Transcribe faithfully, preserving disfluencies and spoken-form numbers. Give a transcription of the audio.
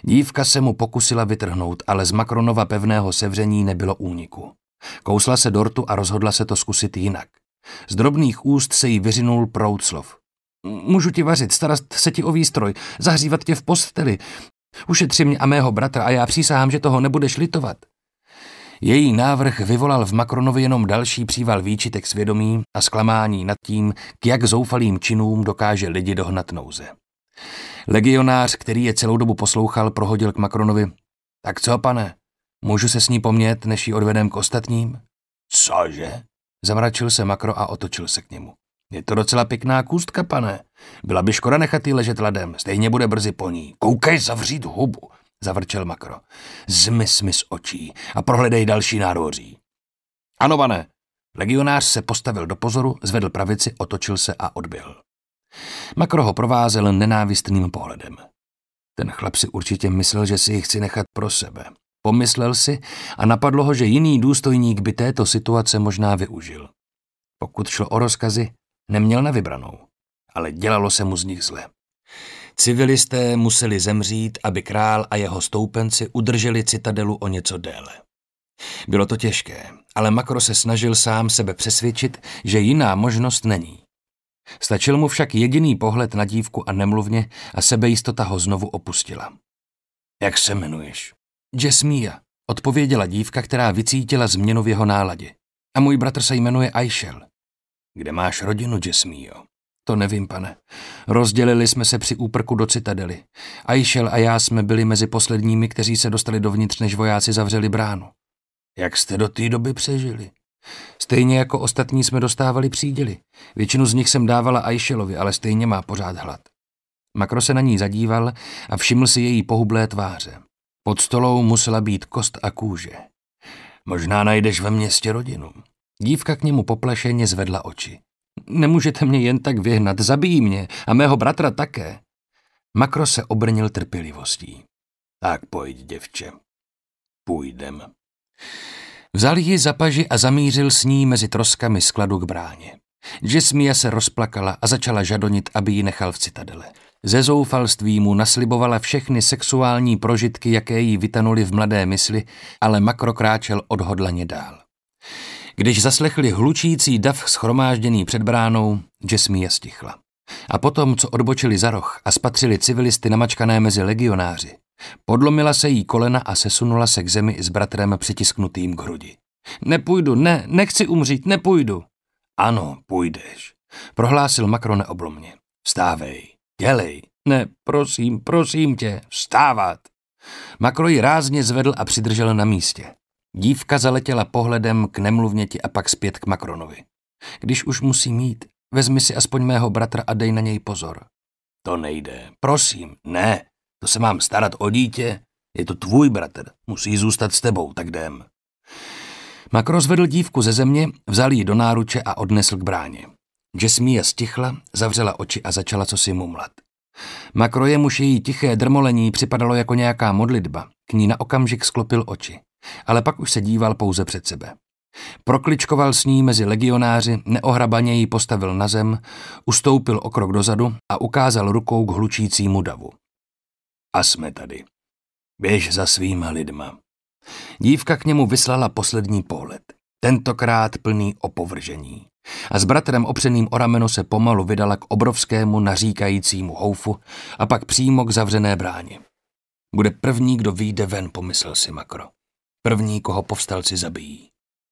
Dívka se mu pokusila vytrhnout, ale z Macronova pevného sevření nebylo úniku. Kousla se dortu a rozhodla se to zkusit jinak. Z drobných úst se jí vyřinul proud slov. Můžu ti vařit, starat se ti o výstroj, zahřívat tě v posteli. Ušetři mě a mého bratra a já přísahám, že toho nebudeš litovat. Její návrh vyvolal v Macronovi jenom další příval výčitek svědomí a zklamání nad tím, k jak zoufalým činům dokáže lidi dohnat nouze. Legionář, který je celou dobu poslouchal, prohodil k Macronovi. Tak co, pane, můžu se s ní pomět, než ji odvedem k ostatním? Cože? Zamračil se Macro a otočil se k němu. Je to docela pěkná kůstka, pane. Byla by škoda nechat jí ležet ladem, stejně bude brzy po ní. Koukej, zavřít hubu, zavrčel Macro. Zmiz mi z očí a prohledej další nádvoří. Ano, pane. Legionář se postavil do pozoru, zvedl pravici, otočil se a odběhl. Macro ho provázel nenávistným pohledem. Ten chlap si určitě myslel, že si ji chci nechat pro sebe. Pomyslel si a napadlo ho, že jiný důstojník by této situace možná využil. Pokud šlo o rozkazy, neměl na vybranou, ale dělalo se mu z nich zle. Civilisté museli zemřít, aby král a jeho stoupenci udrželi citadelu o něco déle. Bylo to těžké, ale Macro se snažil sám sebe přesvědčit, že jiná možnost není. Stačil mu však jediný pohled na dívku a nemluvně a sebejistota ho znovu opustila. Jak se jmenuješ? Jasmia, odpověděla dívka, která vycítila změnu v jeho náladě. A můj bratr se jmenuje Aishel. Kde máš rodinu, Jasmio? To nevím, pane. Rozdělili jsme se při úprku do citadely. Aishel a já jsme byli mezi posledními, kteří se dostali dovnitř, než vojáci zavřeli bránu. Jak jste do té doby přežili? Stejně jako ostatní jsme dostávali příděly. Většinu z nich jsem dávala Aishelovi, ale stejně má pořád hlad. Macro se na ní zadíval a všiml si její pohublé tváře. Pod stolou musela být kost a kůže. Možná najdeš ve městě rodinu. Dívka k němu poplašeně zvedla oči. Nemůžete mě jen tak vyhnat, zabijí mě a mého bratra také. Macro se obrnil trpělivostí. Tak pojď, děvče. Půjdem. Vzal ji za paži a zamířil s ní mezi troskami skladu k bráně. Jasmia se rozplakala a začala žadonit, aby ji nechal v citadele. Ze zoufalství mu naslibovala všechny sexuální prožitky, jaké jí vytanuly v mladé mysli, ale Macro kráčel odhodlaně dál. Když zaslechli hlučící dav shromážděný před bránou, Jasmia stichla. A potom, co odbočili za roh a spatřili civilisty namačkané mezi legionáři, podlomila se jí kolena a sesunula se k zemi s bratrem přitisknutým k hrudi. Nepůjdu, ne, nechci umřít, nepůjdu. Ano, půjdeš, prohlásil Macro neoblomně. Vstávej, dělej. Ne, prosím, prosím tě, vstávat. Macro ji rázně zvedl a přidržel na místě. Dívka zaletěla pohledem k nemluvněti a pak zpět k Macronovi. Když už musí mít, vezmi si aspoň mého bratra a dej na něj pozor. To nejde, prosím, ne, to se mám starat o dítě, je to tvůj bratr, musí zůstat s tebou, tak jdem. Macro zvedl dívku ze země, vzal ji do náruče a odnesl k bráně. Jasmia stichla, zavřela oči a začala cosi mumlat. Macro jemuž její tiché drmolení připadalo jako nějaká modlitba, k ní na okamžik sklopil oči, ale pak už se díval pouze před sebe. Prokličkoval s ní mezi legionáři, neohrabaně ji postavil na zem, ustoupil o krok dozadu a ukázal rukou k hlučícímu davu. A jsme tady. Běž za svýma lidma. Dívka k němu vyslala poslední pohled, tentokrát plný opovržení. A s bratrem opřeným o rameno se pomalu vydala k obrovskému naříkajícímu houfu a pak přímo k zavřené bráně. Bude první, kdo vyjde ven, pomyslel si Macro. První, koho povstalci zabijí.